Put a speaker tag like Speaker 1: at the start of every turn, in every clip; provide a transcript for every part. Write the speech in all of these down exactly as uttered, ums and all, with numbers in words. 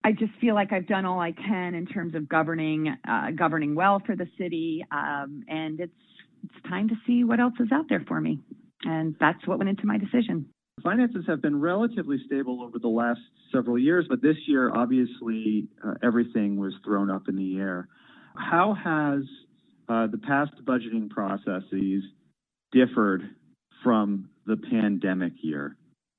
Speaker 1: I just feel like I've done all I can in terms of governing, uh, governing well for the city, um, and it's it's time to see what else is out there for me, and that's what went into my decision.
Speaker 2: Finances have been relatively stable over the last several years, but this year, obviously, uh, everything was thrown up in the air. How has uh, the past budgeting processes differed from the pandemic year?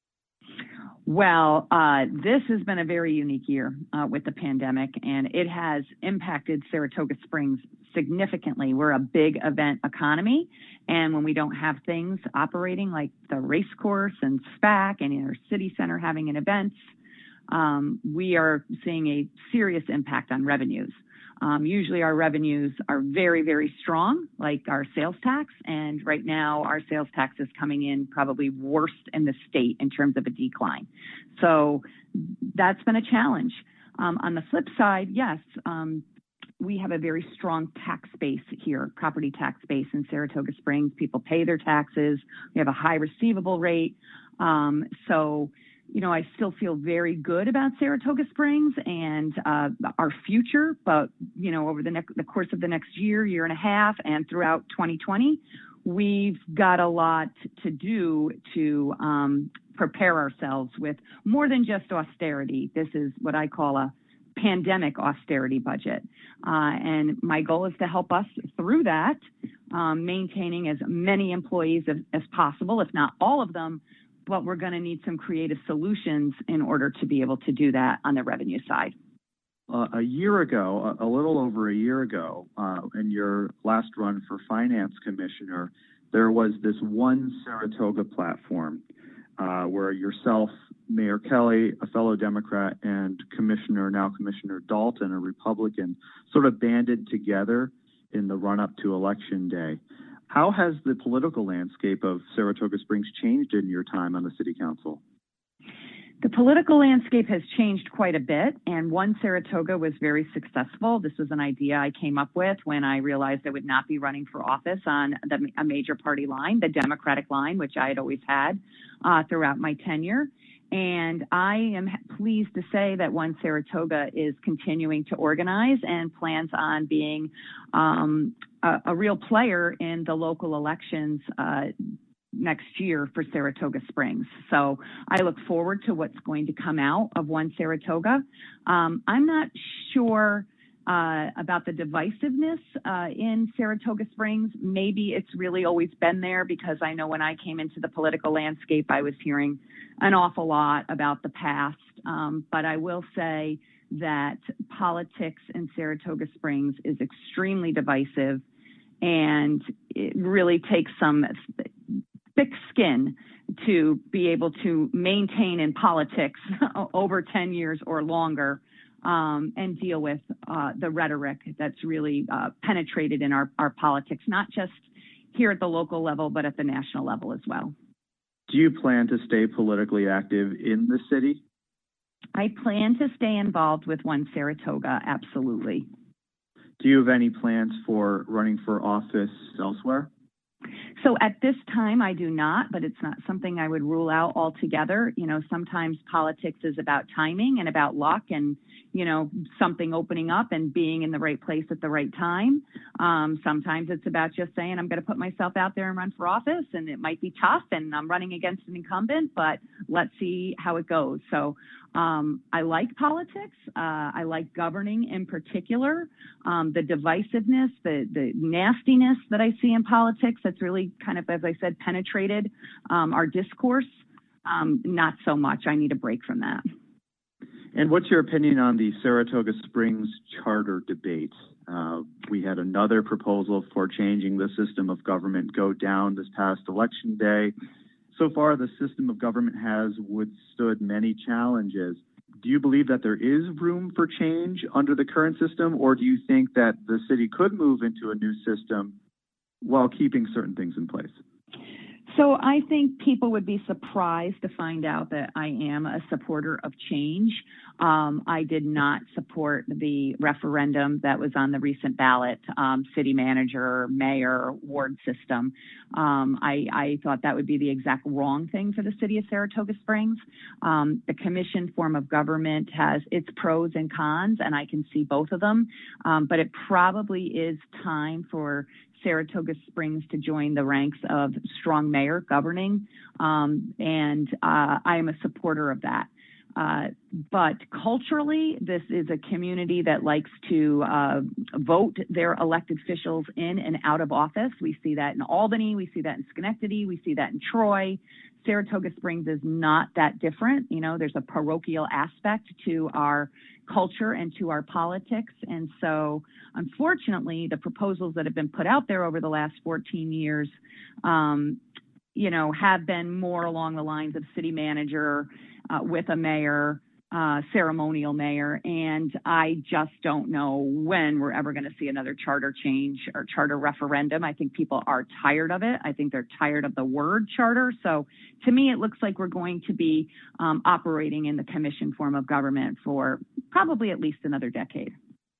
Speaker 1: Well, uh, this has been a very unique year uh, with the pandemic, and it has impacted Saratoga Springs significantly. We're a big event economy, and when we don't have things operating like the race course and SPAC and our city center having an event, um, we are seeing a serious impact on revenues. Um, usually our revenues are very, very strong, like our sales tax. And right now our sales tax is coming in probably worst in the state in terms of a decline. So that's been a challenge. Um, on the flip side, yes, um, we have a very strong tax base here, property tax base in Saratoga Springs. People pay their taxes. We have a high receivable rate. Um, so You know, I still feel very good about Saratoga Springs and uh, our future, but, you know, over the, next, the course of the next year, year and a half, and throughout twenty twenty, we've got a lot to do to um, prepare ourselves with more than just austerity. This is what I call a pandemic austerity budget. Uh, and my goal is to help us through that, um, maintaining as many employees as, as possible, if not all of them, but we're going to need some creative solutions in order to be able to do that on the revenue side.
Speaker 2: Uh, a year ago, a, a little over a year ago, uh, in your last run for finance commissioner, there was this One Saratoga platform uh, where yourself, Mayor Kelly, a fellow Democrat, and Commissioner, now Commissioner Dalton, a Republican, sort of banded together in the run-up to Election Day. How has the political landscape of Saratoga Springs changed in your time on the City Council?
Speaker 1: The political landscape has changed quite a bit, and One Saratoga was very successful. This was an idea I came up with when I realized I would not be running for office on the, a major party line, the Democratic line, which I had always had uh, throughout my tenure. And I am pleased to say that One Saratoga is continuing to organize and plans on being um, a, a real player in the local elections uh, next year for Saratoga Springs. So I look forward to what's going to come out of One Saratoga. Um, I'm not sure uh, about the divisiveness uh, in Saratoga Springs. Maybe it's really always been there, because I know when I came into the political landscape, I was hearing an awful lot about the past. Um, but I will say that politics in Saratoga Springs is extremely divisive, and it really takes some thick skin to be able to maintain in politics over ten years or longer, um, and deal with uh, the rhetoric that's really uh, penetrated in our, our politics, not just here at the local level, but at the national level as well.
Speaker 2: Do you plan to stay politically active in the city?
Speaker 1: I plan to stay involved with One Saratoga, absolutely.
Speaker 2: Do you have any plans for running for office elsewhere?
Speaker 1: So at this time, I do not, but it's not something I would rule out altogether. You know, sometimes politics is about timing and about luck and, you know, something opening up and being in the right place at the right time. Um, sometimes it's about just saying, I'm going to put myself out there and run for office, and it might be tough, and I'm running against an incumbent, but let's see how it goes. So um, I like politics. Uh, I like governing in particular. Um, the divisiveness, the, the nastiness that I see in politics, that's really kind of, as I said, penetrated um, our discourse. Um, not so much. I need a break from that.
Speaker 2: And what's your opinion on the Saratoga Springs charter debate? Uh, we had another proposal for changing the system of government go down this past election day. So far, the system of government has withstood many challenges. Do you believe that there is room for change under the current system, or do you think that the city could move into a new system while keeping certain things in place?
Speaker 1: So I think people would be surprised to find out that I am a supporter of change. Um, I did not support the referendum that was on the recent ballot, um, city manager, mayor, ward system. Um, I, I thought that would be the exact wrong thing for the city of Saratoga Springs. Um, the commission form of government has its pros and cons, and I can see both of them. Um, but it probably is time for Saratoga Springs to join the ranks of strong mayor governing, um, and uh, I am a supporter of that. Uh, but culturally, this is a community that likes to uh, vote their elected officials in and out of office. We see that in Albany, we see that in Schenectady, we see that in Troy. Saratoga Springs is not that different. You know, there's a parochial aspect to our culture and to our politics. And so, unfortunately, the proposals that have been put out there over the last fourteen years, um, you know, have been more along the lines of city manager uh, with a mayor, uh, ceremonial mayor. And I just don't know when we're ever going to see another charter change or charter referendum. I think people are tired of it. I think they're tired of the word charter. So to me, it looks like we're going to be um, operating in the commission form of government for probably at least another decade.